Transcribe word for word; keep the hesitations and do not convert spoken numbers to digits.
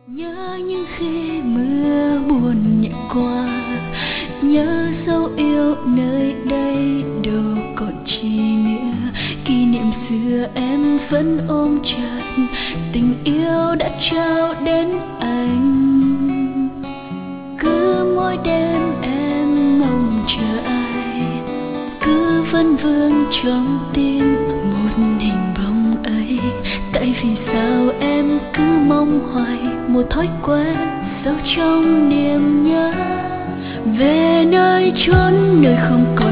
Nhớ những khi mưa buồn nhẹ qua, nhớ dấu yêu nơi đây đâu còn chi nữa. Kỷ niệm xưa em vẫn ôm chặt, tình yêu đã trao đến anh. Cứ mỗi đêm em mong chờ ai, cứ vấn vương trong tim một hình bóng ấy. Tại vì sao em cứ mong hoài một thói quen sâu trong niềm nhớ, về nơi chốn nơi không có